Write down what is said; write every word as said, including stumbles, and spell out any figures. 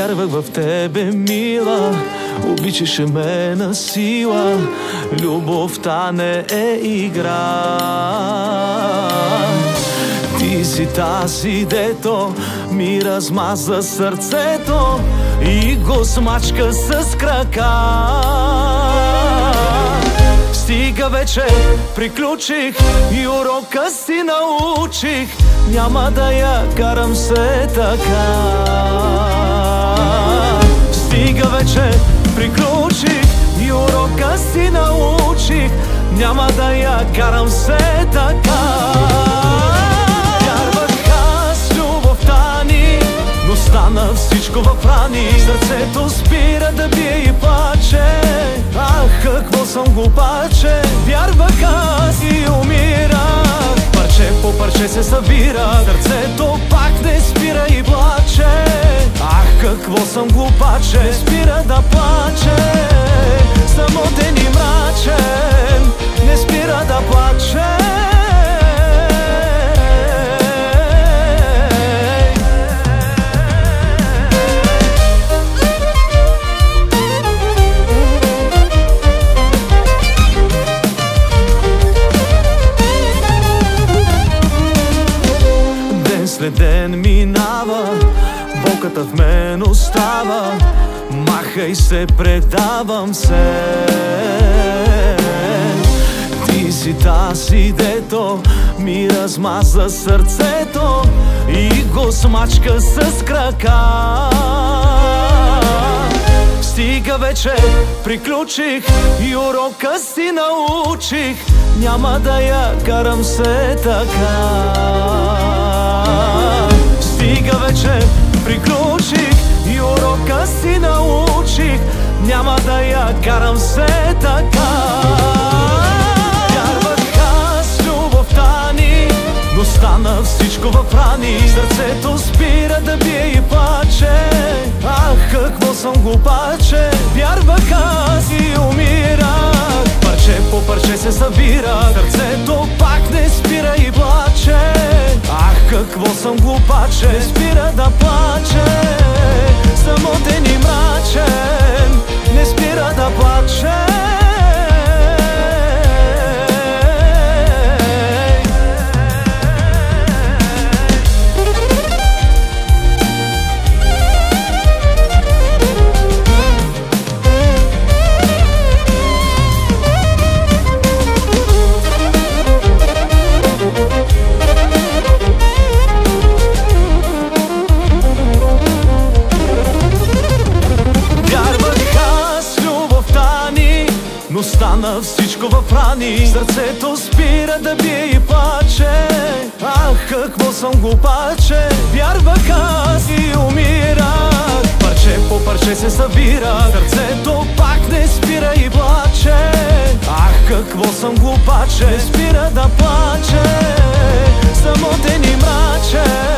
Вярвах в тебе, мила, обичаше ме на сила. Любовта не е игра. Ти си тази, дето ми размаза сърцето и го смачка с крака. Стига вече, приключих и урока си научих. Няма да я карам все така. Стига вече, приключих и урока си научих. Няма да я карам все така. Вярвах аз любовта ни, но стана всичко в рани. Сърцето спира да бие и плаче. Ах, какво съм глупаче. Вярвах аз и умирах. Парче по парче се събира. Сърцето пак не спира и плаче. Ах, какво съм глупаче. Не спира да плаче. Самотен и мрачен, не спира да плаче. След ден минава, болката в мен остава. Махай се, предавам се. Ти си тази, дето ми размаза сърцето и го смачка с крака. Стига вече, приключих и урока си научих. Няма да я карам все така. Стига вече, приключих и урока си научих. Няма да я карам все така. Вярвах аз любовта ни, но стана всичко в рани. Сърцето спира да бие и плаче. Ах, какво съм глупаче. Вярвах аз и умирах. Парче по парче се събира. Сърцето пак не спира и плаче. Ах, какво съм глупаче. Не спира да плаче. Самотен и мрачен, не спира да плаче. Но стана всичко в рани. Сърцето спира да бие и плаче. Ах, какво съм глупаче. Вярвах аз и умирах. Парче по парче се събира. Сърцето пак не спира и плаче. Ах, какво съм глупаче. Не спира да плаче. Самотен и мрачен,